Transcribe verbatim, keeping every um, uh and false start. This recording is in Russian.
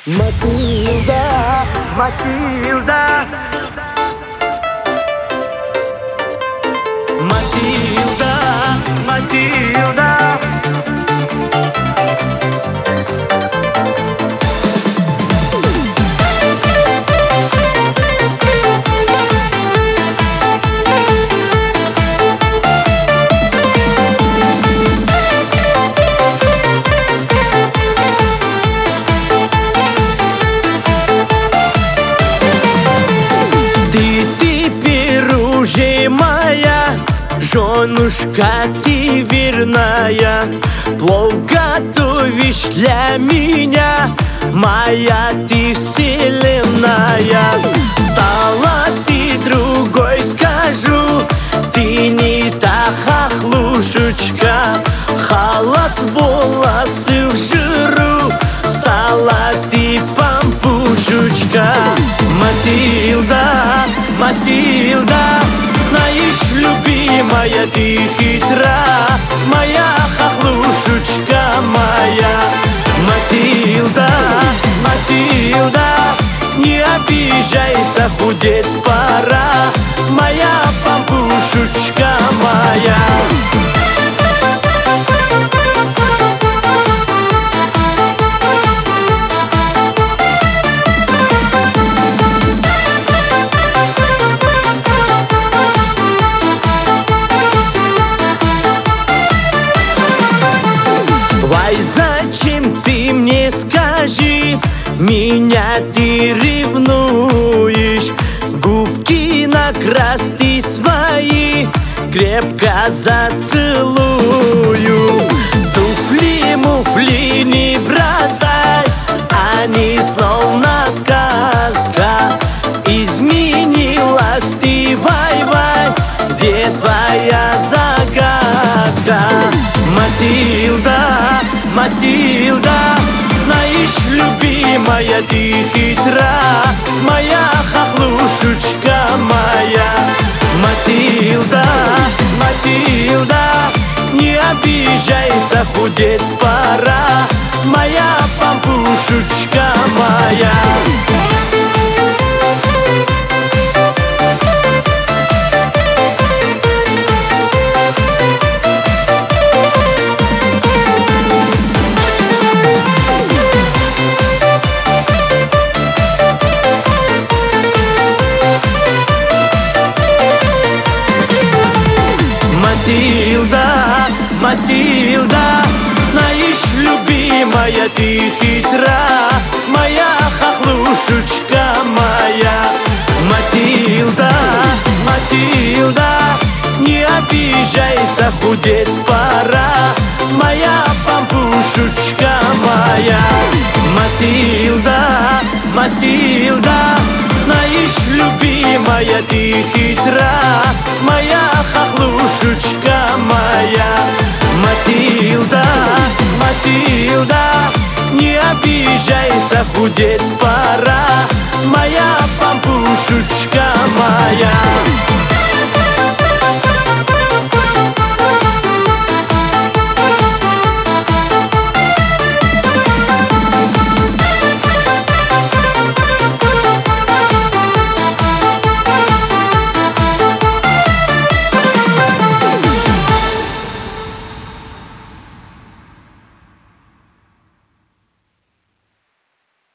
Матильда, Матильда, Матильда, Матильда. Моя женушка, ты верная, плов готовишь для меня, моя ты вселенная. Стала ты другой, скажу, ты не та хохлушечка, халат, волосы в жиру, стала ты пампушечка. Матильда, Матильда, знаешь, любимая, ты хитра, моя хохлушечка моя. Матильда, Матильда, не обижайся, худеть пора, моя пампушечка моя. Вай, зачем ты мне, скажи, меня ты ревнуешь? Губки накрась ты свои, крепко зацелую. Туфли, муфли не бросай, они словно сказка. Изменилась ты, вай-вай, где твоя загадка? Матильда, Матильда, знаешь, любимая, ты хитра, моя хохлушечка моя. Матильда, Матильда, не обижайся, худеть пора, моя пампушечка моя. Матильда, Матильда, знаешь, любимая, ты хитра, моя хохлушечка моя. Матильда, Матильда, не обижайся, худеть пора, моя пампушечка моя. Матильда, Матильда, знаешь, любимая, ты хитра, моя хохлушечка моя. Матильда, Матильда, не обижайся, худеть пора, моя пампушечка моя.